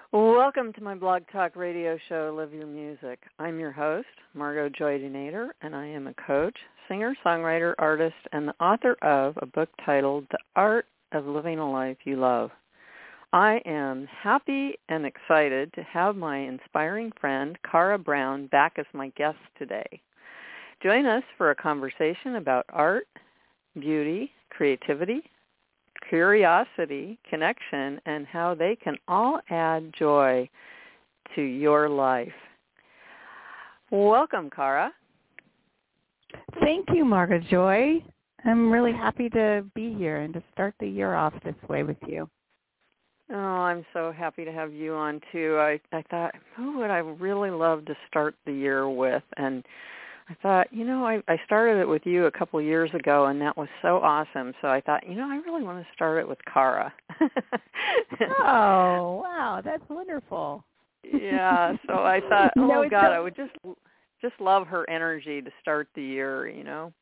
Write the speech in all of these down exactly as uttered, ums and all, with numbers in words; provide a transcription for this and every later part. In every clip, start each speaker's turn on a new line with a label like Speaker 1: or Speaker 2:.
Speaker 1: Welcome to my Blog Talk radio show, Live Your Music. I'm your host, Margot Joy Denader, and I am a coach, singer, songwriter, artist, and the author of a book titled The Art of Living a Life You Love. I am happy and excited to have my inspiring friend, Cara Brown, back as my guest today. Join us for a conversation about art, beauty, creativity, curiosity, connection, and how they can all add joy to your life. Welcome, Cara.
Speaker 2: Thank you, Margaret Joy. I'm really happy to be here and to start the year off this way with you.
Speaker 1: Oh, I'm so happy to have you on, too. I, I thought, who would I really love to start the year with? And I thought, you know, I, I started it with you a couple of years ago, and that was so awesome. So I thought, you know, I really want to start it with Cara.
Speaker 2: Oh, wow, that's wonderful.
Speaker 1: Yeah, so I thought, oh,
Speaker 2: no,
Speaker 1: God,
Speaker 2: so-
Speaker 1: I would just just love her energy to start the year, you know.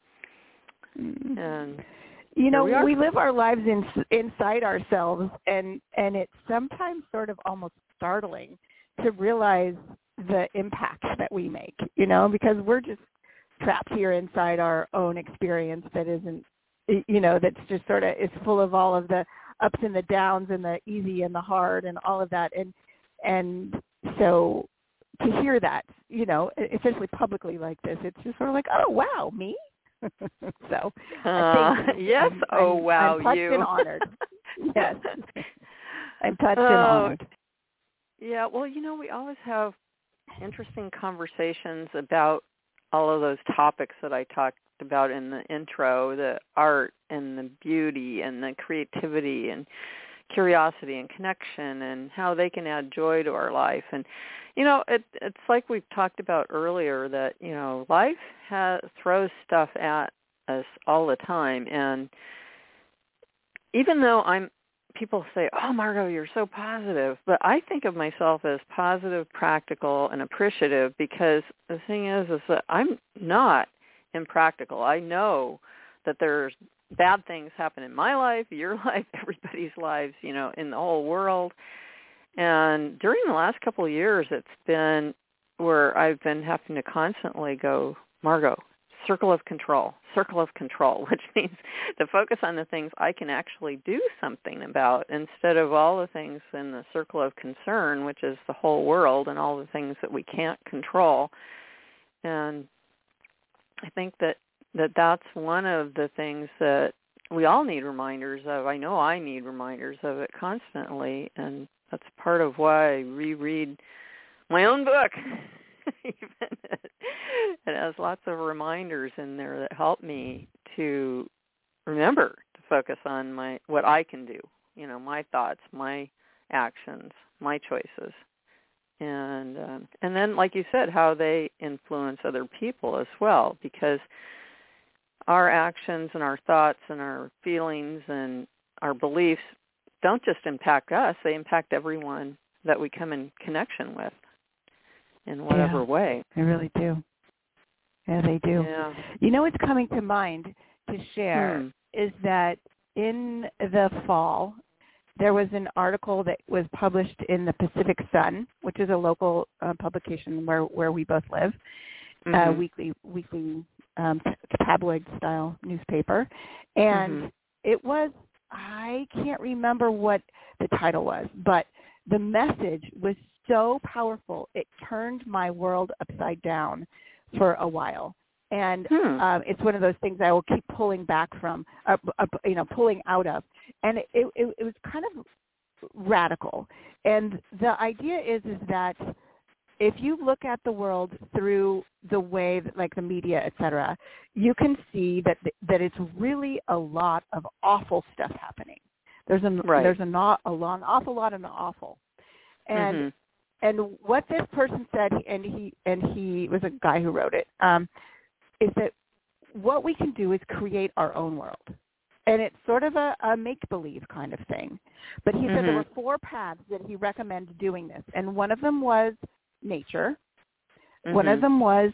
Speaker 1: And
Speaker 2: you know,
Speaker 1: we,
Speaker 2: we live our lives in, inside ourselves, and, and it's sometimes sort of almost startling to realize the impact that we make, you know, because we're just trapped here inside our own experience that isn't, you know, that's just sort of, is full of all of the ups and the downs and the easy and the hard and all of that. And, and so to hear that, you know, especially publicly like this, it's just sort of like, oh, wow, me? so
Speaker 1: uh, yes,
Speaker 2: I'm,
Speaker 1: oh,
Speaker 2: I'm,
Speaker 1: wow,
Speaker 2: I'm touched
Speaker 1: you.
Speaker 2: and honored. Yes. I'm touched
Speaker 1: oh,
Speaker 2: and honored.
Speaker 1: Yeah, well, you know, we always have interesting conversations about all of those topics that I talked about in the intro, the art and the beauty and the creativity and curiosity and connection and how they can add joy to our life. And, you know, it, it's like we've talked about earlier that, you know, life has, throws stuff at us all the time. And even though I'm people say, oh, Margot, you're so positive. But I think of myself as positive, practical, and appreciative because the thing is, is that I'm not impractical. I know that there's bad things happen in my life, your life, everybody's lives, you know, in the whole world. And during the last couple of years, it's been where I've been having to constantly go, Margot, circle of control, circle of control, which means to focus on the things I can actually do something about instead of all the things in the circle of concern, which is the whole world and all the things that we can't control. And I think that, that that's one of the things that we all need reminders of. I know I need reminders of it constantly, and that's part of why I reread my own book. Even it has lots of reminders in there that help me to remember to focus on my what I can do, you know, my thoughts, my actions, my choices, and um, and then, like you said, how they influence other people as well, because our actions and our thoughts and our feelings and our beliefs don't just impact us; they impact everyone that we come in connection with. In whatever
Speaker 2: yeah,
Speaker 1: way.
Speaker 2: They really do. Yeah, they do.
Speaker 1: Yeah.
Speaker 2: You know what's coming to mind to share
Speaker 1: hmm.
Speaker 2: is that in the fall, there was an article that was published in the Pacific Sun, which is a local uh, publication where, where we both live,
Speaker 1: mm-hmm.
Speaker 2: uh, weekly weekly um, tabloid-style newspaper. And
Speaker 1: mm-hmm.
Speaker 2: it was, I can't remember what the title was, but the message was so powerful, it turned my world upside down for a while. And
Speaker 1: hmm.
Speaker 2: um, it's one of those things I will keep pulling back from, uh, uh, you know, pulling out of. And it, it, it was kind of radical. And the idea is, is that if you look at the world through the way that, like the media, et cetera, you can see that that it's really a lot of awful stuff happening. There's a
Speaker 1: right.
Speaker 2: there's a not a lot, an awful lot of the awful. And
Speaker 1: mm-hmm.
Speaker 2: And what this person said, and he and he was a guy who wrote it, um, is that what we can do is create our own world. And it's sort of a, a make-believe kind of thing. But he mm-hmm. said there were four paths that he recommended doing this. And one of them was nature. Mm-hmm. One of them was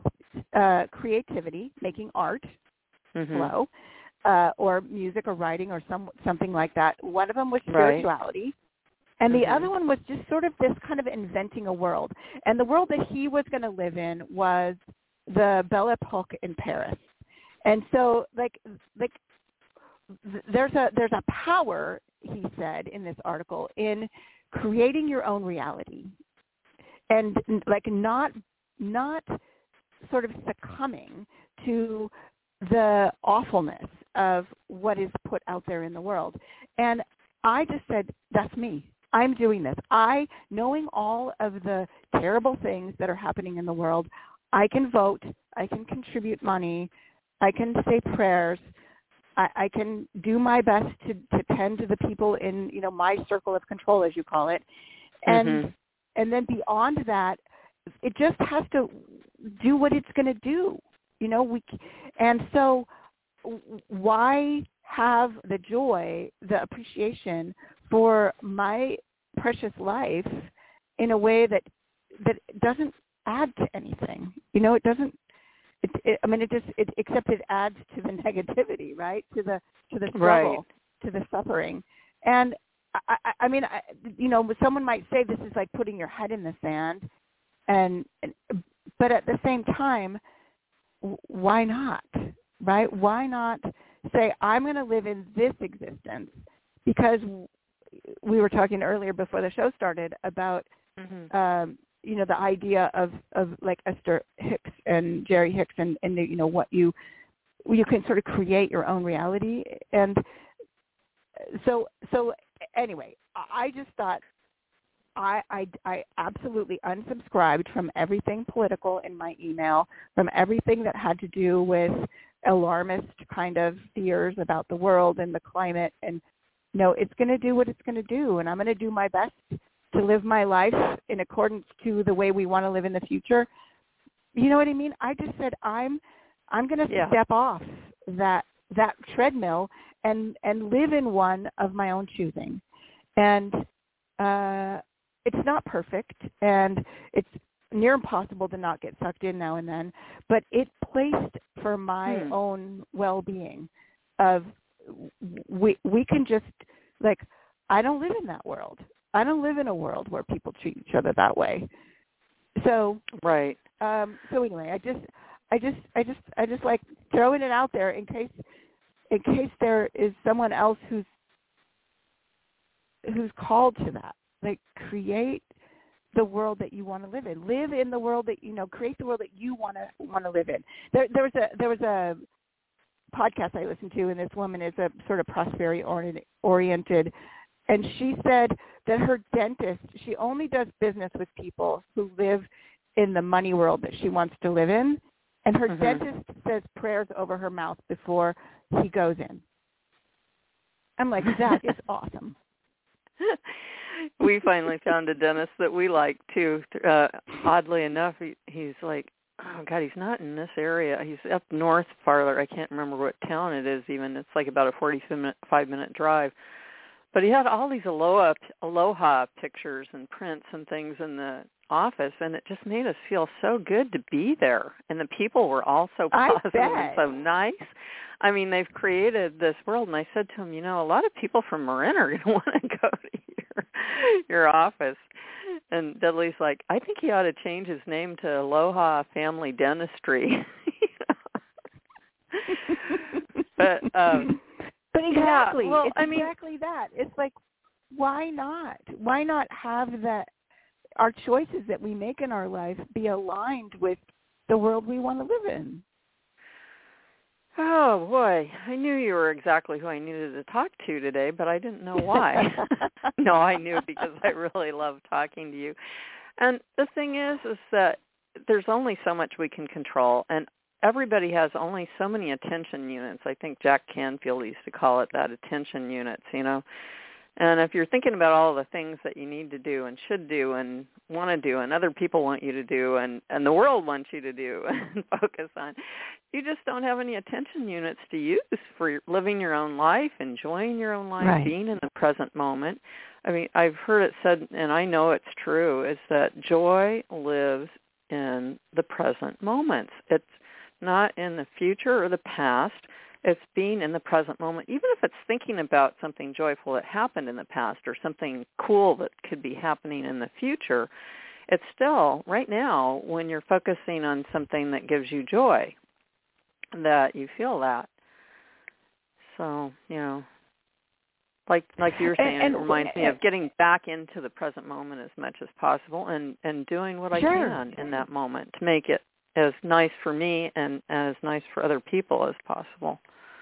Speaker 2: uh, creativity, making art, mm-hmm. flow, uh, or music or writing or some something like that. One of them was spirituality. And the
Speaker 1: mm-hmm.
Speaker 2: other one was just sort of this kind of inventing a world. And the world that he was going to live in was the Belle Epoque in Paris. And so, like, like there's a there's a power, he said in this article, in creating your own reality, and like not not sort of succumbing to the awfulness of what is put out there in the world. And I just said, that's me. I'm doing this. I, knowing all of the terrible things that are happening in the world, I can vote, I can contribute money, I can say prayers, I, I can do my best to, to tend to the people in, you know, my circle of control, as you call it. And
Speaker 1: mm-hmm.
Speaker 2: and then beyond that, it just has to do what it's going to do. You know, we and so why have the joy, the appreciation for my precious life in a way that that doesn't add to anything? You know, it doesn't. It, it, I mean, it just it, except it adds to the negativity, right? To the to the struggle,
Speaker 1: right.
Speaker 2: to the suffering. And I, I, I mean, I, you know, someone might say this is like putting your head in the sand, and, and but at the same time, why not, right? Why not say, I'm going to live in this existence? Because we were talking earlier before the show started about,
Speaker 1: mm-hmm.
Speaker 2: um, you know, the idea of, of like Esther Hicks and Jerry Hicks and, and, you know, what you, you can sort of create your own reality. And so, so anyway, I just thought, I, I, I absolutely unsubscribed from everything political in my email, from everything that had to do with alarmist kind of fears about the world and the climate. And no, it's going to do what it's going to do, and I'm going to do my best to live my life in accordance to the way we want to live in the future. You know what I mean? I just said I'm I'm going to
Speaker 1: yeah.
Speaker 2: step off that that treadmill and and live in one of my own choosing. And uh it's not perfect, and it's near impossible to not get sucked in now and then, but it placed for my
Speaker 1: hmm.
Speaker 2: own well-being of we we can just, like, I don't live in that world. I don't live in a world where people treat each other that way. So
Speaker 1: right.
Speaker 2: Um, so anyway, I just I just I just I just like throwing it out there in case in case there is someone else who's who's called to that. Like, create the world that you want to live in. Live in the world that, you know, create the world that you want to want to live in. There, there was a there was a podcast I listened to, and this woman is a sort of prosperity oriented, and she said that her dentist, she only does business with people who live in the money world that she wants to live in, and her
Speaker 1: mm-hmm.
Speaker 2: dentist says prayers over her mouth before he goes in. I'm like, that is awesome.
Speaker 1: We finally found a dentist that we like too. Uh, oddly enough, he, he's like, oh God, he's not in this area. He's up north farther. I can't remember what town it is even. It's like about a forty-five minute drive. But he had all these aloha, aloha pictures and prints and things in the office, and it just made us feel so good to be there. And the people were all so positive and so nice. I mean, they've created this world. And I said to him, you know, a lot of people from Marin are going to want to go to your, your office. And Dudley's like, I think he ought to change his name to Aloha Family Dentistry. but um,
Speaker 2: but exactly,
Speaker 1: yeah, well,
Speaker 2: it's
Speaker 1: I mean,
Speaker 2: exactly that. It's like, why not? Why not have that? Our choices that we make in our life be aligned with the world we want to live in.
Speaker 1: Oh, boy. I knew you were exactly who I needed to talk to today, but I didn't know why. No, I knew because I really love talking to you. And the thing is, is that there's only so much we can control, and everybody has only so many attention units. I think Jack Canfield used to call it that, attention units, you know. And if you're thinking about all the things that you need to do and should do and want to do and other people want you to do and, and the world wants you to do and focus on, you just don't have any attention units to use for living your own life, enjoying your own life,
Speaker 2: right.
Speaker 1: being in the present moment. I mean, I've heard it said, and I know it's true, is that joy lives in the present moments. It's not in the future or the past. it's being in the present moment, even if it's thinking about something joyful that happened in the past or something cool that could be happening in the future. It's still, right now, when you're focusing on something that gives you joy, that you feel that. So, you know, like like you were saying, and, and, it reminds and, me of getting back into the present moment as much as possible and, and doing what
Speaker 2: sure.
Speaker 1: I can in that moment to make it as nice for me and as nice for other people as possible.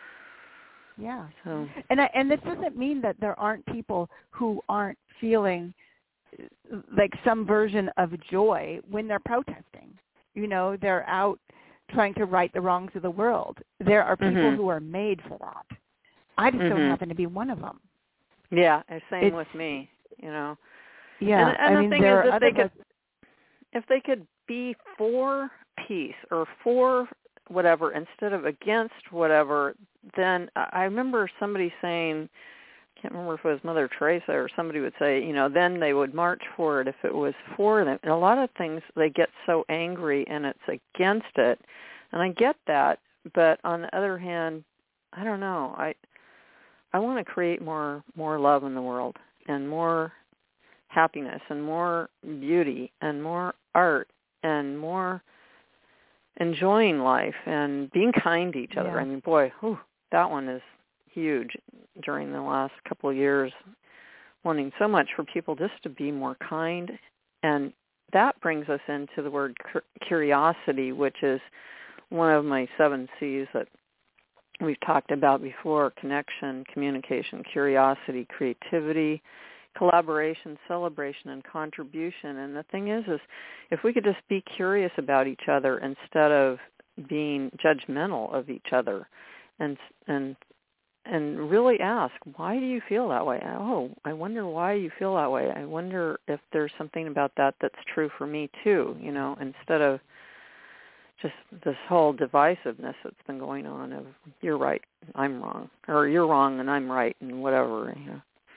Speaker 2: Yeah.
Speaker 1: So.
Speaker 2: And I, and this doesn't mean that there aren't people who aren't feeling like some version of joy when they're protesting. You know, they're out trying to right the wrongs of the world. There are people
Speaker 1: mm-hmm.
Speaker 2: who are made for that. I just
Speaker 1: mm-hmm.
Speaker 2: don't happen to be one of them.
Speaker 1: Yeah, same
Speaker 2: it's,
Speaker 1: with me, you know.
Speaker 2: Yeah,
Speaker 1: and, and
Speaker 2: I
Speaker 1: the
Speaker 2: mean,
Speaker 1: thing
Speaker 2: there
Speaker 1: is,
Speaker 2: are
Speaker 1: if they
Speaker 2: other
Speaker 1: could, if they could be for peace or for whatever instead of against whatever, then I remember somebody saying, I can't remember if it was Mother Teresa or somebody would say, you know, then they would march for it if it was for them. And a lot of things they get so angry and it's against it, and I get that, but on the other hand, I don't know. I I want to create more more love in the world and more happiness and more beauty and more art and more enjoying life and being kind to each other.
Speaker 2: Yeah.
Speaker 1: I mean, boy, whew, that one is huge during the last couple of years, wanting so much for people just to be more kind. And that brings us into the word curiosity, which is one of my seven C's that we've talked about before: connection, communication, curiosity, creativity, collaboration, celebration, and contribution. And the thing is, is if we could just be curious about each other instead of being judgmental of each other, and and and really ask, why do you feel that way? Oh, I wonder why you feel that way. I wonder if there's something about that that's true for me too, you know, instead of just this whole divisiveness that's been going on of you're right, I'm wrong, or you're wrong and I'm right, and whatever, you know.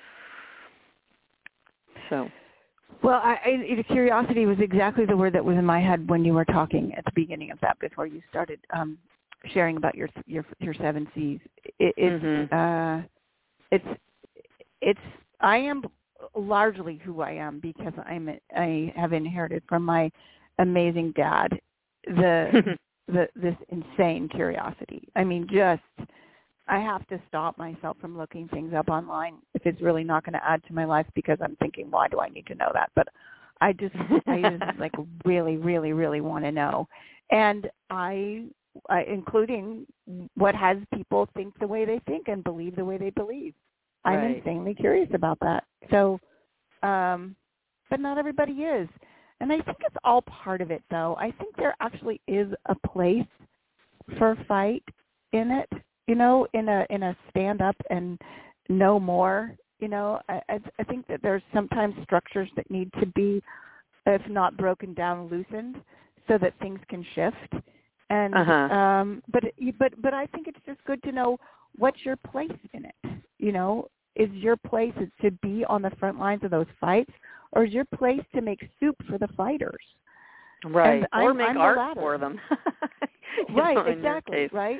Speaker 1: So,
Speaker 2: well, I, I, curiosity was exactly the word that was in my head when you were talking at the beginning of that, before you started um, sharing about your your your seven C's. It, it's
Speaker 1: mm-hmm.
Speaker 2: uh, it's it's I am largely who I am because I'm I have inherited from my amazing dad the the this insane curiosity. I mean, just I have to stop myself from looking things up online if it's really not going to add to my life, because I'm thinking, why do I need to know that? But I just, I just like really, really, really want to know. And I, I, including what has people think the way they think and believe the way they believe. I'm
Speaker 1: Right.
Speaker 2: insanely curious about that. So, um, but not everybody is. And I think it's all part of it, though. I think there actually is a place for fight in it. You know, in a in a stand up and no more. You know, I I, I think that there's sometimes structures that need to be, if not broken down, loosened, so that things can shift. And
Speaker 1: uh-huh.
Speaker 2: um, but but but I think it's just good to know what's your place in it. You know, is your place to be on the front lines of those fights, or is your place to make soup for the fighters?
Speaker 1: Right,
Speaker 2: and
Speaker 1: or
Speaker 2: I'm,
Speaker 1: make
Speaker 2: I'm
Speaker 1: art for them.
Speaker 2: Right,
Speaker 1: know,
Speaker 2: exactly, right.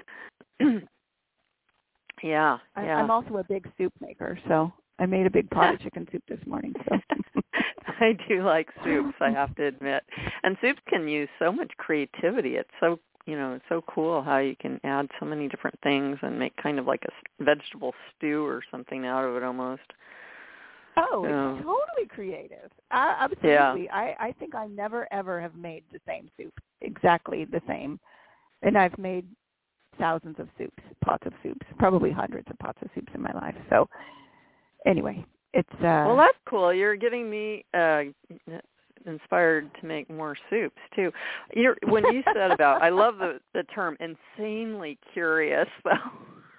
Speaker 1: Yeah,
Speaker 2: I,
Speaker 1: yeah.
Speaker 2: I'm also a big soup maker, so I made a big pot of chicken soup this morning. So
Speaker 1: I do like soups, I have to admit. And soups can use so much creativity. It's so, you know, it's so cool how you can add so many different things and make kind of like a vegetable stew or something out of it almost.
Speaker 2: Oh,
Speaker 1: so,
Speaker 2: it's totally creative. Uh, absolutely.
Speaker 1: Yeah.
Speaker 2: I, I think I never, ever have made the same soup, exactly the same. And I've made thousands of soups, pots of soups, probably hundreds of pots of soups in my life. So anyway, it's... Uh,
Speaker 1: well, that's cool. You're getting me uh, inspired to make more soups, too. You're, when you said about, I love the, the term insanely curious, though.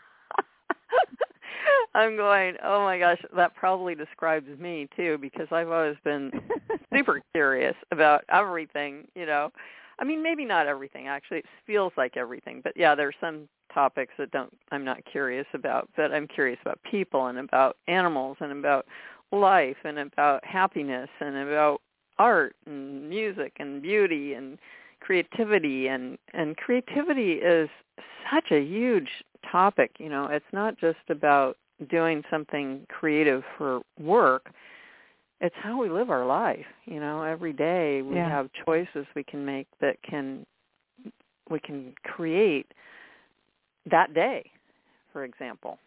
Speaker 1: I'm going, oh, my gosh, that probably describes me, too, because I've always been super curious about everything, you know. I mean, maybe not everything, actually. It feels like everything. But, yeah, there's some topics that don't I'm not curious about. But I'm curious about people and about animals and about life and about happiness and about art and music and beauty and, creativity, and, and creativity is such a huge topic. You know, it's not just about doing something creative for work. It's how we live our life. You know, every day we
Speaker 2: yeah.
Speaker 1: have choices we can make that can we can create that day, for example.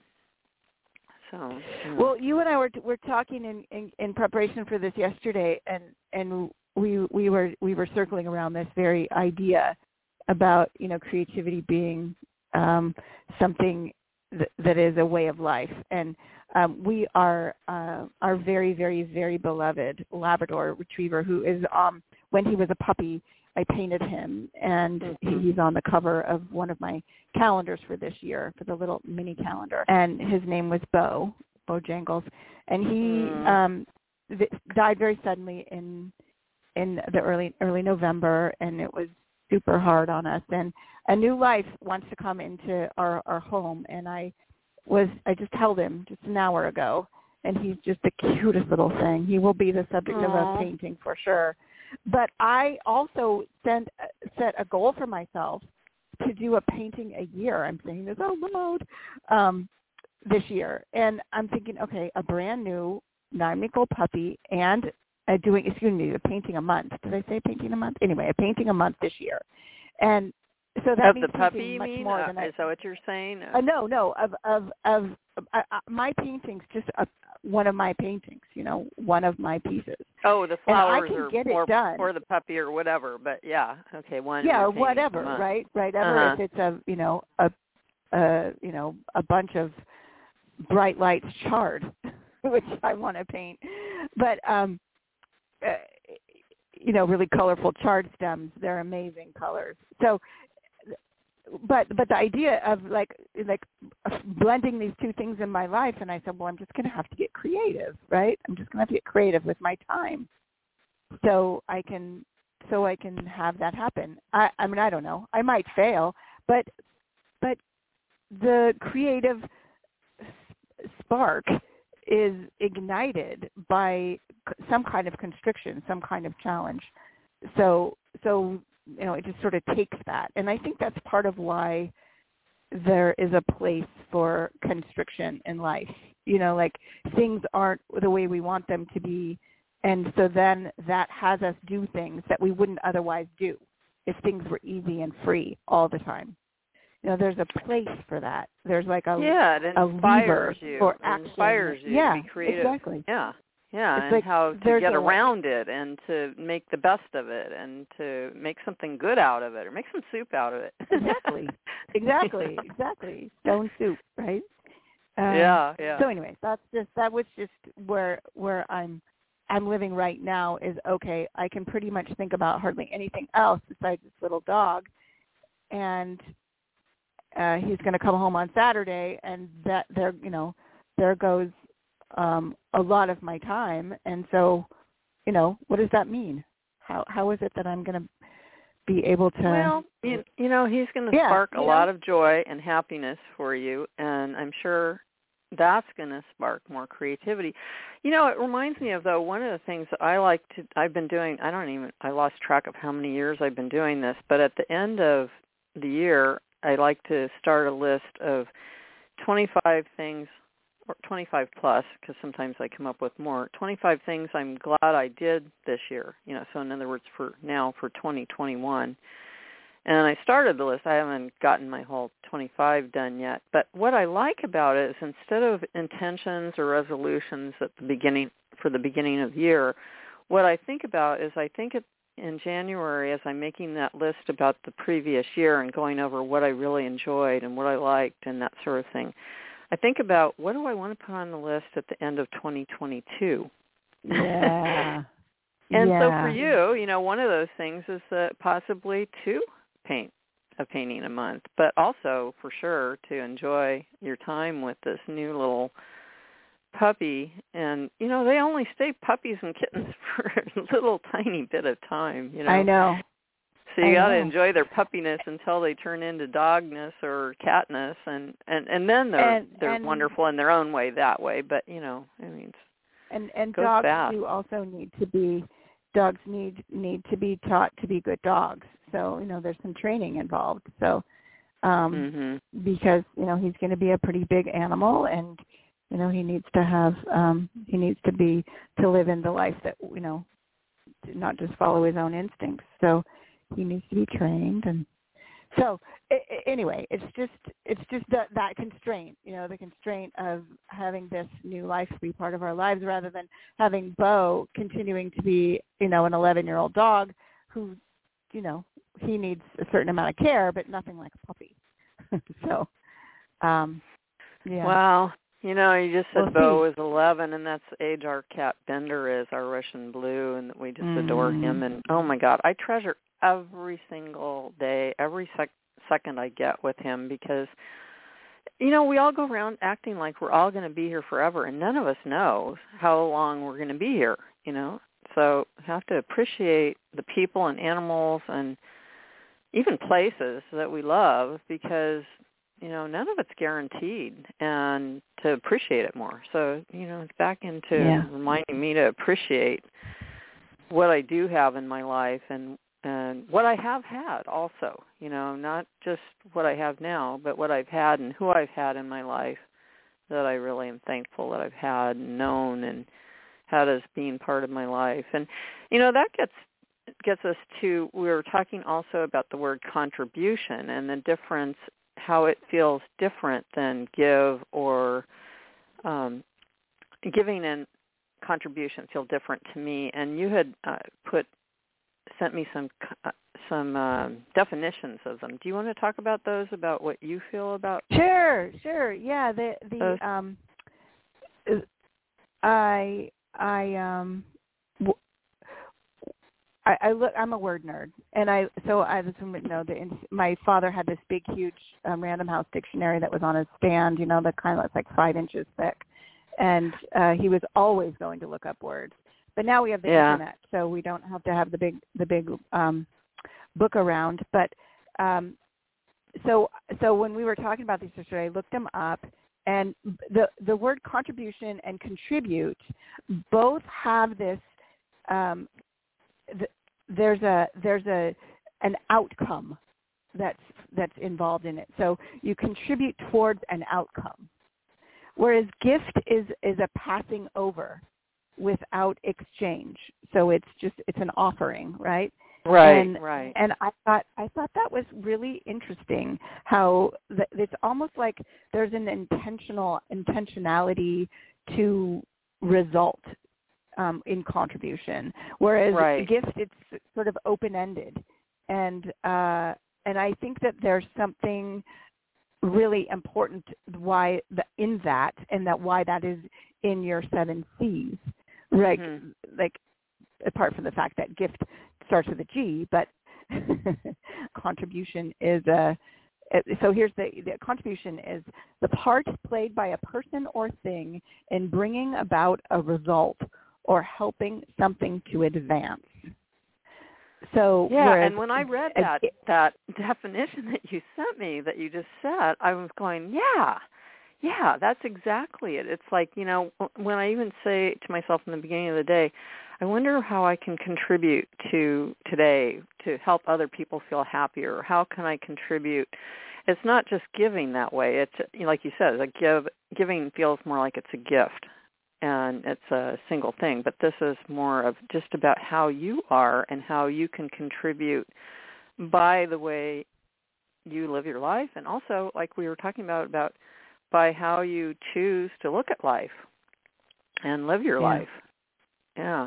Speaker 1: So, you know.
Speaker 2: Well, you and I were were talking in, in, in preparation for this yesterday, and, and we we were we were circling around this very idea about, you know, creativity being um, something th- that is a way of life. And um, we are uh, our very, very, very beloved Labrador Retriever, who is, um, when he was a puppy, I painted him, and
Speaker 1: mm-hmm.
Speaker 2: he's on the cover of one of my calendars for this year, for the little mini calendar. And his name was Bo, Bojangles. And he
Speaker 1: mm.
Speaker 2: um, th- died very suddenly in in the early early November, and it was super hard on us. And a new life wants to come into our, our home, and I was I just held him just an hour ago, and he's just the cutest little thing. He will be the subject
Speaker 1: Aww.
Speaker 2: of a painting for sure. But I also sent, set a goal for myself to do a painting a year. I'm saying this out loud um, this year. And I'm thinking, okay, a brand new nine-week-old puppy and uh, doing, excuse me, a painting a month. Did I say painting a month? Anyway, a painting a month this year. And so that
Speaker 1: of
Speaker 2: means
Speaker 1: the puppy,
Speaker 2: painting
Speaker 1: you
Speaker 2: much
Speaker 1: mean?
Speaker 2: more
Speaker 1: Uh,
Speaker 2: than I,
Speaker 1: is that what you're saying?
Speaker 2: uh, no, no, of, of, of uh, uh, my paintings, just a, one of my paintings, you know, one of my pieces.
Speaker 1: Oh, the flowers
Speaker 2: are
Speaker 1: get
Speaker 2: for,
Speaker 1: it done. for the puppy or whatever, but yeah, okay, one.
Speaker 2: Yeah, or whatever, right? Right. Ever
Speaker 1: uh-huh.
Speaker 2: if it's a, you know, a, a, you know, a bunch of bright lights charred, which I want to paint, but um, uh, you know, really colorful charred stems. They're amazing colors. So, but but the idea of like like blending these two things in my life, and I said, well, I'm just going to have to get creative, right? I'm just going to have to get creative with my time, so I can so I can have that happen. I, I mean, I don't know. I might fail, but but the creative spark is ignited by some kind of constriction, some kind of challenge. So so. You know, it just sort of takes that. And I think that's part of why there is a place for constriction in life. You know, like things aren't the way we want them to be. And so then that has us do things that we wouldn't otherwise do if things were easy and free all the time. You know, there's a place for that. There's like a,
Speaker 1: yeah, it inspires
Speaker 2: a lever
Speaker 1: you.
Speaker 2: for
Speaker 1: it
Speaker 2: action.
Speaker 1: inspires you
Speaker 2: yeah,
Speaker 1: to be creative.
Speaker 2: Exactly.
Speaker 1: Yeah. Yeah,
Speaker 2: it's
Speaker 1: and
Speaker 2: like
Speaker 1: how to get
Speaker 2: a,
Speaker 1: around it and to make the best of it and to make something good out of it or make some soup out of it.
Speaker 2: exactly, exactly, exactly. Stone soup, right? Um,
Speaker 1: yeah, yeah.
Speaker 2: So anyway, that's just that was just where where I'm I'm living right now. Is okay. I can pretty much think about hardly anything else besides this little dog, and uh, he's going to come home on Saturday, and that there you know there goes. Um, a lot of my time, and so, you know, what does that mean? How how is it that I'm going to be able to?
Speaker 1: Well, you, you know, he's going to
Speaker 2: yeah,
Speaker 1: spark a
Speaker 2: know?
Speaker 1: lot of joy and happiness for you, and I'm sure that's going to spark more creativity. You know, it reminds me of though one of the things that I like to. I've been doing. I don't even. I lost track of how many years I've been doing this, but at the end of the year, I like to start a list of twenty-five things. Or twenty-five plus, because sometimes I come up with more, twenty-five things I'm glad I did this year. You know, so in other words, for now, for twenty twenty-one. And I started the list. I haven't gotten my whole twenty-five done yet. But what I like about it is instead of intentions or resolutions at the beginning, for the beginning of the year, what I think about is I think it, in January, as I'm making that list about the previous year and going over what I really enjoyed and what I liked and that sort of thing, I think about what do I want to put on the list at the end of twenty twenty-two.
Speaker 2: Yeah.
Speaker 1: and
Speaker 2: yeah.
Speaker 1: so for you, you know, one of those things is uh, possibly to paint a painting a month, but also for sure to enjoy your time with this new little puppy. And, you know, they only stay puppies and kittens for a little tiny bit of time, you know.
Speaker 2: I know.
Speaker 1: So you got to
Speaker 2: know.
Speaker 1: enjoy their puppiness until they turn into dogness or catness, and, and, and then they're
Speaker 2: and,
Speaker 1: they're
Speaker 2: and,
Speaker 1: wonderful in their own way that way. But you know, I mean,
Speaker 2: and and
Speaker 1: goes
Speaker 2: dogs
Speaker 1: fast.
Speaker 2: do also need to be dogs need need to be taught to be good dogs. So, you know, there's some training involved. So, um,
Speaker 1: mm-hmm.
Speaker 2: because, you know, he's going to be a pretty big animal, and, you know, he needs to have, um, he needs to be, to live in the life that, you know, to not just follow his own instincts. So he needs to be trained. And so I, anyway, it's just, it's just that, that constraint, you know, the constraint of having this new life be part of our lives, rather than having Bo continuing to be, you know, an eleven-year-old dog who, you know, he needs a certain amount of care, but nothing like a puppy. so, um, yeah.
Speaker 1: Wow. You know, you just said
Speaker 2: We'll
Speaker 1: Bo
Speaker 2: see.
Speaker 1: is eleven, and that's the age our cat Bender is, our Russian Blue, and we just
Speaker 2: Mm.
Speaker 1: adore him. And, oh, my God, I treasure every single day, every sec- second I get with him, because, you know, we all go around acting like we're all going to be here forever, and none of us know how long we're going to be here, you know. So we have to appreciate the people and animals and even places that we love, because, you know, none of it's guaranteed, and to appreciate it more. So, you know, it's back into
Speaker 2: Yeah.
Speaker 1: reminding me to appreciate what I do have in my life, and, and what I have had also, you know, not just what I have now, but what I've had and who I've had in my life that I really am thankful that I've had and known and had as being part of my life. And, you know, that gets gets us to, we were talking also about the word contribution and the difference, how it feels different than give, or um, giving and contribution feel different to me. And you had uh, put sent me some uh, some um, definitions of them. Do you want to talk about those, about what you feel about?
Speaker 2: Sure, sure. Yeah, the the
Speaker 1: those?
Speaker 2: um, I I um. W- I, I look. I'm a word nerd, and I so I was you know the my father had this big, huge um, Random House dictionary that was on his stand. You know, the kind that's like five inches thick, and uh, he was always going to look up words. But now we have the
Speaker 1: Yeah.
Speaker 2: internet, so we don't have to have the big the big um, book around. But um, so so when we were talking about these yesterday, I looked them up, and the the word contribution and contribute both have this. Um, there's a there's a an outcome that's that's involved in it. So you contribute towards an outcome, whereas gift is is a passing over without exchange. So it's just it's an offering, right?
Speaker 1: Right,
Speaker 2: and,
Speaker 1: right.
Speaker 2: And I thought I thought that was really interesting. How the, it's almost like there's an intentional intentionality to result. Um, in contribution, whereas
Speaker 1: right.
Speaker 2: gift, it's sort of open-ended, and uh, and I think that there's something really important why the, in that, and that why that is in your seven C's, right?
Speaker 1: Mm-hmm.
Speaker 2: Like apart from the fact that gift starts with a G, but contribution is a. So here's the, the contribution is the part played by a person or thing in bringing about a result or helping something to advance. So
Speaker 1: yeah,
Speaker 2: whereas,
Speaker 1: and when I read that
Speaker 2: it,
Speaker 1: that definition that you sent me, that you just said, I was going, yeah, yeah, that's exactly it. It's like, you know, when I even say to myself in the beginning of the day, I wonder how I can contribute to today to help other people feel happier. How can I contribute? It's not just giving that way. It's, you know, like you said, a give, giving feels more like it's a gift, and it's a single thing. But this is more of just about how you are and how you can contribute by the way you live your life, and also, like we were talking about, about by how you choose to look at life and live your
Speaker 2: yeah.
Speaker 1: life. Yeah.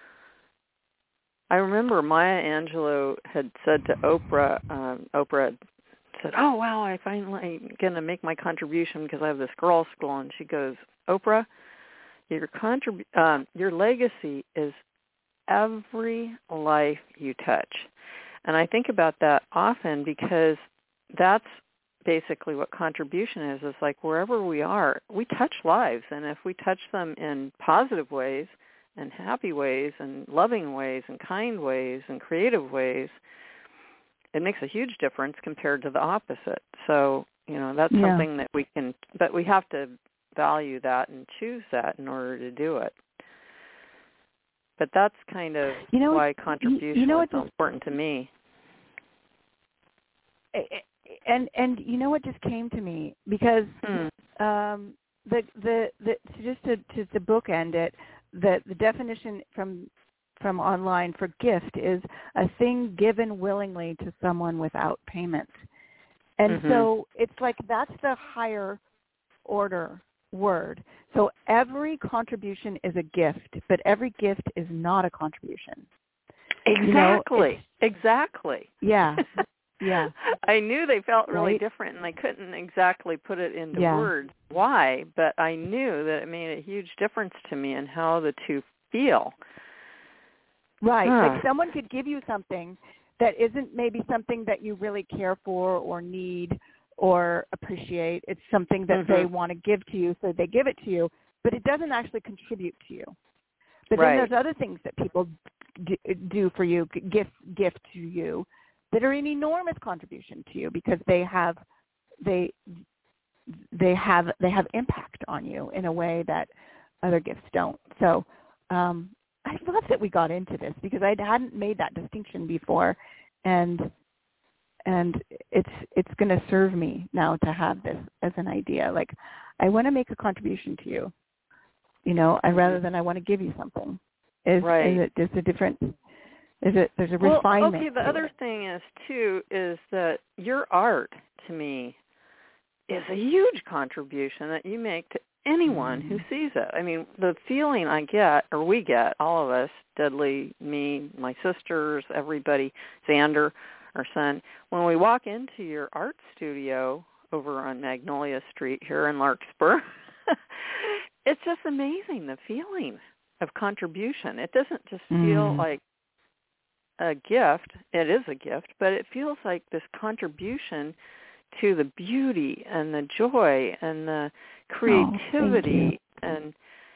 Speaker 1: I remember Maya Angelou had said to Oprah, um, Oprah had said, oh, wow, I finally going to make my contribution because I have this girls' school. And she goes, Oprah, your contrib- um, your legacy is every life you touch. And I think about that often because that's basically what contribution is. It's like wherever we are, we touch lives. And if we touch them in positive ways and happy ways and loving ways and kind ways and creative ways, it makes a huge difference compared to the opposite. So, you know, that's
Speaker 2: yeah.
Speaker 1: something that we can, but we have to value that and choose that in order to do it. but that's kind of
Speaker 2: you know,
Speaker 1: why contribution
Speaker 2: you, you know
Speaker 1: is so
Speaker 2: just,
Speaker 1: important to me.
Speaker 2: And and you know what just came to me, because
Speaker 1: hmm.
Speaker 2: um, the the the just to to, to bookend it, the the definition from from online for gift is a thing given willingly to someone without payment. And
Speaker 1: mm-hmm.
Speaker 2: so it's like that's the higher order word. So every contribution is a gift, but every gift is not a contribution.
Speaker 1: Exactly.
Speaker 2: You know,
Speaker 1: exactly.
Speaker 2: Yeah. Yeah.
Speaker 1: I knew they felt really
Speaker 2: right?
Speaker 1: different, and I couldn't exactly put it into
Speaker 2: yeah.
Speaker 1: words why, but I knew that it made a huge difference to me in how the two feel.
Speaker 2: Right.
Speaker 1: Huh.
Speaker 2: Like someone could give you something that isn't maybe something that you really care for or need or appreciate. It's something that
Speaker 1: mm-hmm.
Speaker 2: they want to give to you, so they give it to you, but it doesn't actually contribute to you. But
Speaker 1: right.
Speaker 2: then there's other things that people do for you, gift gift to you, that are an enormous contribution to you because they have they they have they have impact on you in a way that other gifts don't. So um, I love that we got into this because I hadn't made that distinction before, and and it's it's going to serve me now to have this as an idea. Like I want to make a contribution to you, you know, I, rather than I want to give you something. Is
Speaker 1: right.
Speaker 2: is it is a different is it there's a
Speaker 1: well,
Speaker 2: refinement.
Speaker 1: Okay, the other
Speaker 2: it.
Speaker 1: thing is too is that your art to me is a huge contribution that you make to anyone who sees it. I mean, the feeling I get, or we get, all of us, Dudley, me, my sisters, everybody, Xander, our son, when we walk into your art studio over on Magnolia Street here in Larkspur, it's just amazing, the feeling of contribution. It doesn't just feel
Speaker 2: Mm.
Speaker 1: like a gift. It is a gift, but it feels like this contribution to the beauty and the joy and the creativity
Speaker 2: oh,
Speaker 1: and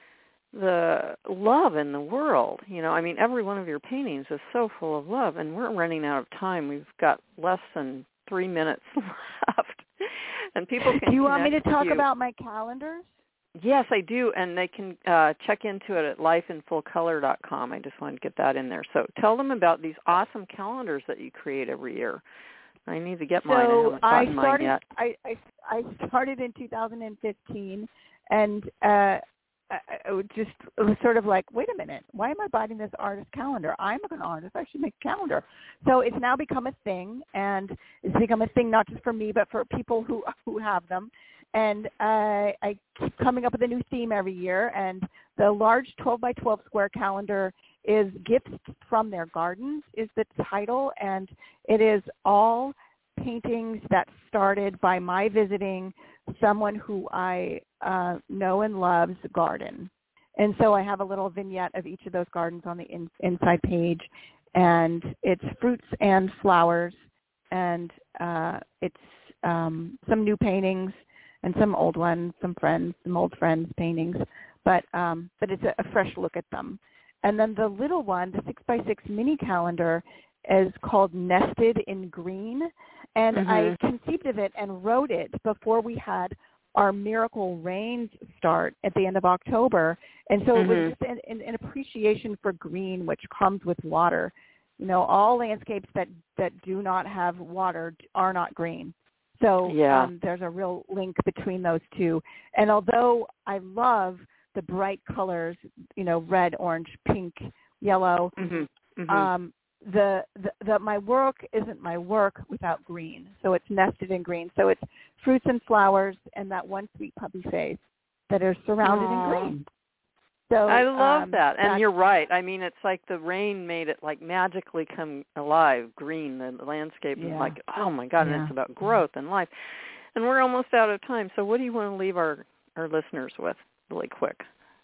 Speaker 1: the love in the world. You know, I mean, every one of your paintings is so full of love, and we're running out of time. We've got less than three minutes left, and people can.
Speaker 2: Do you want me to talk
Speaker 1: you.
Speaker 2: about my calendars?
Speaker 1: Yes, I do, and they can uh, check into it at life in full color dot com. I just wanted to get that in there. So tell them about these awesome calendars that you create every year. I need to get
Speaker 2: so
Speaker 1: mine. I haven't gotten
Speaker 2: I started,
Speaker 1: mine yet.
Speaker 2: I, I, I started in two thousand fifteen, and uh, I, I would just it was sort of like, wait a minute, why am I buying this artist calendar? I'm an artist. I should make a calendar. So it's now become a thing, and it's become a thing not just for me, but for people who who have them. And uh, I keep coming up with a new theme every year, and the large twelve by twelve square calendar is Gifts from Their Gardens is the title, and it is all paintings that started by my visiting someone who I uh, know and love's garden. And so I have a little vignette of each of those gardens on the in, inside page, and it's fruits and flowers, and uh, it's um, some new paintings, and some old ones, some friends, some old friends' paintings, but um, but it's a, a fresh look at them. And then the little one, the six by six mini calendar, is called Nested in Green, and
Speaker 1: mm-hmm.
Speaker 2: I conceived of it and wrote it before we had our miracle rains start at the end of October, and so
Speaker 1: mm-hmm.
Speaker 2: it was just an, an, an appreciation for green, which comes with water. You know, all landscapes that, that do not have water are not green. So
Speaker 1: yeah.
Speaker 2: um, there's a real link between those two. And although I love the bright colors, you know, red, orange, pink, yellow,
Speaker 1: mm-hmm. Mm-hmm.
Speaker 2: Um, the, the, the my work isn't my work without green. So it's nested in green. So it's fruits and flowers and that one sweet puppy face that are surrounded
Speaker 1: Aww.
Speaker 2: in green. So
Speaker 1: I love
Speaker 2: um,
Speaker 1: that. And you're right. I mean, it's like the rain made it like magically come alive, green, the landscape.
Speaker 2: Yeah.
Speaker 1: And like, oh, my God,
Speaker 2: yeah.
Speaker 1: and it's about growth and life. And we're almost out of time. So what do you want to leave our, our listeners with really quick?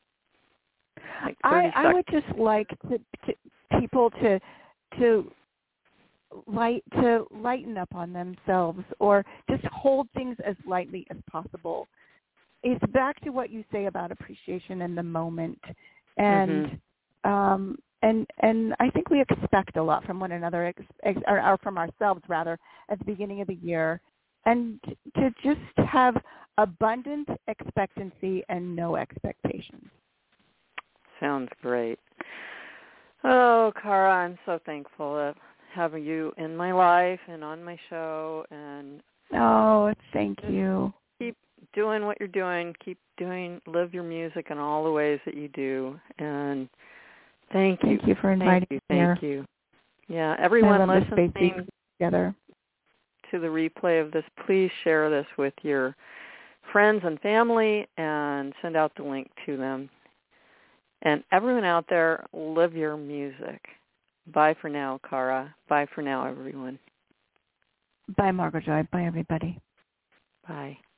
Speaker 1: Like thirty
Speaker 2: I, I would just like to, to people to to light to lighten up on themselves or just hold things as lightly as possible. It's back to what you say about appreciation in the moment, and
Speaker 1: mm-hmm.
Speaker 2: um, and and I think we expect a lot from one another, ex, ex, or, or from ourselves rather, at the beginning of the year, and to just have abundant expectancy and no expectations.
Speaker 1: Sounds great. Oh, Cara, I'm so thankful of having you in my life and on my show, and
Speaker 2: Oh, thank you.
Speaker 1: Keep doing what you're doing. Keep doing, live your music in all the ways that you do. And thank you.
Speaker 2: Thank you for inviting
Speaker 1: me
Speaker 2: me here.
Speaker 1: Thank you. Yeah, everyone listening
Speaker 2: together
Speaker 1: to the replay of this, please share this with your friends and family and send out the link to them. And everyone out there, live your music. Bye for now, Cara. Bye for now, everyone.
Speaker 2: Bye, Margot Joy. Bye, everybody.
Speaker 1: Bye.